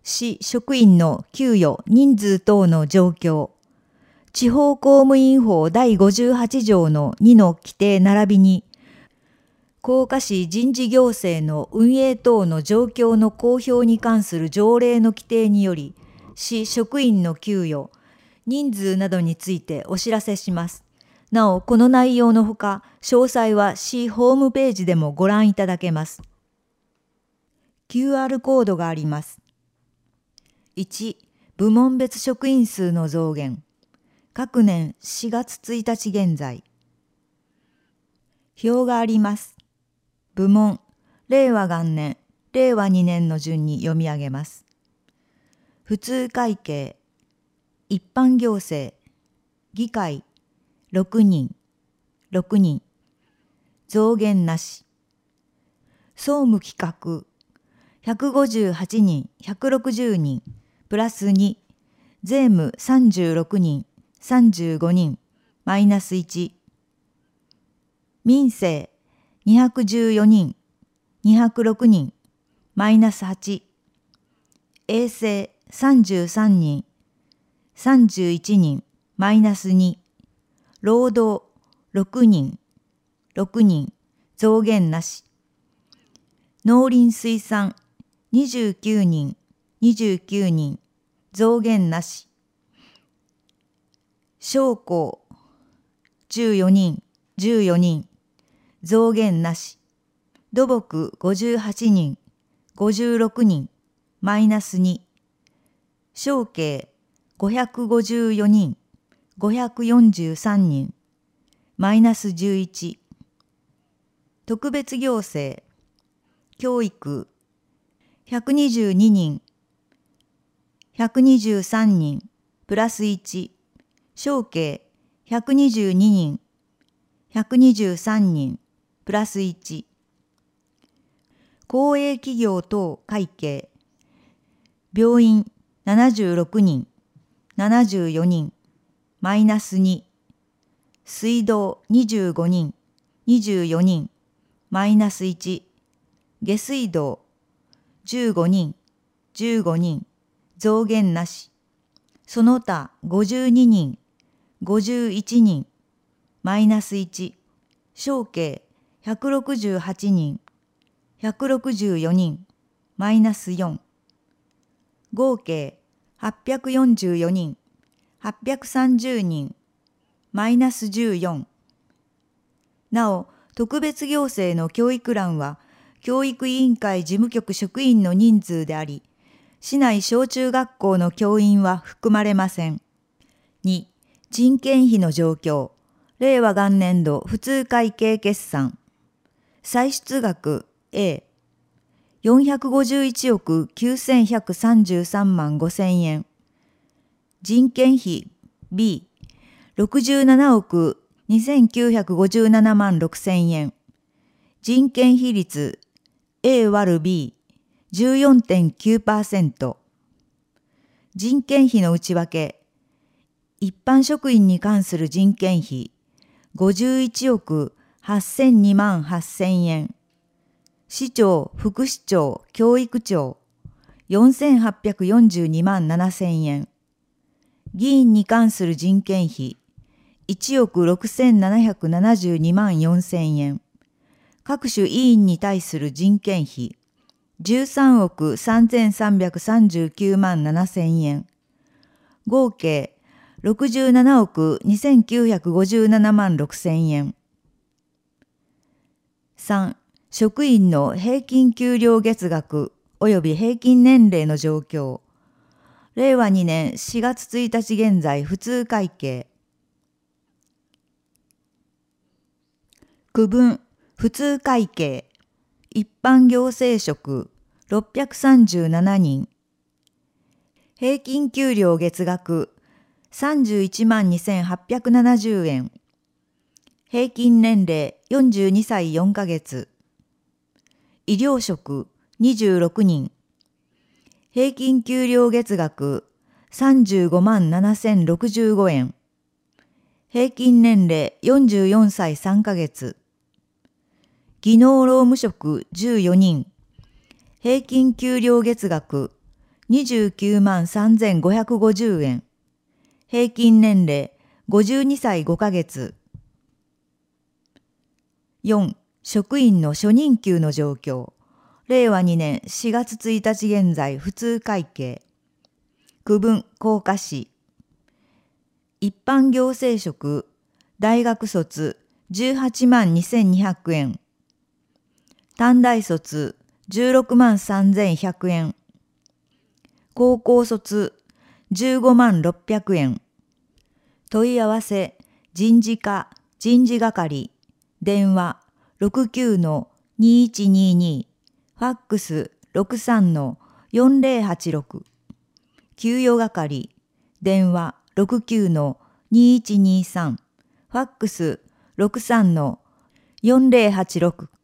市職員の給与人数等の状況、地方公務員法第58条の2の規定並びに、甲賀市人事行政の運営等の状況の公表に関する条例の規定により、市職員の給与、人数などについてお知らせします。なお、この内容のほか、詳細は市ホームページでもご覧いただけます。QR コードがあります。1、部門別職員数の増減。各年4月1日現在。表があります。部門、令和元年、令和2年の順に読み上げます。普通会計、一般行政、議会、6人、6人、増減なし。総務企画、158人、160人、プラス2、税務36人、35人、マイナス1。民生214人、206人、マイナス8。衛生33人、31人、マイナス2。労働6人、6人、増減なし。農林水産29人、29人、増減なし。商工14人、14人、増減なし。土木58人、56人、マイナス2。商経554人、543人、マイナス11。特別行政、教育122人、123人、プラス1。商経122人、123人、プラス1。公営企業等会計、病院76人、74人、マイナス2。水道25人、24人、マイナス1。下水道15人、15人、増減なし。その他52人、51人、マイナス1。商経168人、164人、マイナス4。合計844人、830人、マイナス14。なお、特別行政の教育欄は、教育委員会事務局職員の人数であり、市内小中学校の教員は含まれません。2、人件費の状況。令和元年度普通会計決算。歳出額 A。451億9133万5千円。人件費 B。67億2957万6千円。人件費率 A÷B14.9%。人件費の内訳。一般職員に関する人件費51億8002万8千円。市長、副市長、教育長4842万7千円。議員に関する人件費1億6772万4千円。各種委員に対する人件費13億3339万7千円。合計67億2957万6千円。3、職員の平均給料月額及び平均年齢の状況。令和2年4月1日現在普通会計。区分普通会計。一般行政職637人。平均給料月額31万2870円。平均年齢42歳4ヶ月。医療職26人。平均給料月額35万7065円。平均年齢44歳3ヶ月。技能労務職14人。平均給料月額 29万3550円。平均年齢52歳5ヶ月。4. 職員の初任給の状況。令和2年4月1日現在普通会計。区分甲賀市。一般行政職、大学卒18万2200円。短大卒16万3100円。高校卒15万600円。問い合わせ人事課人事係。電話 69-2122。ファックス 63-4086。給与係。電話 69-2123。ファックス 63-4086。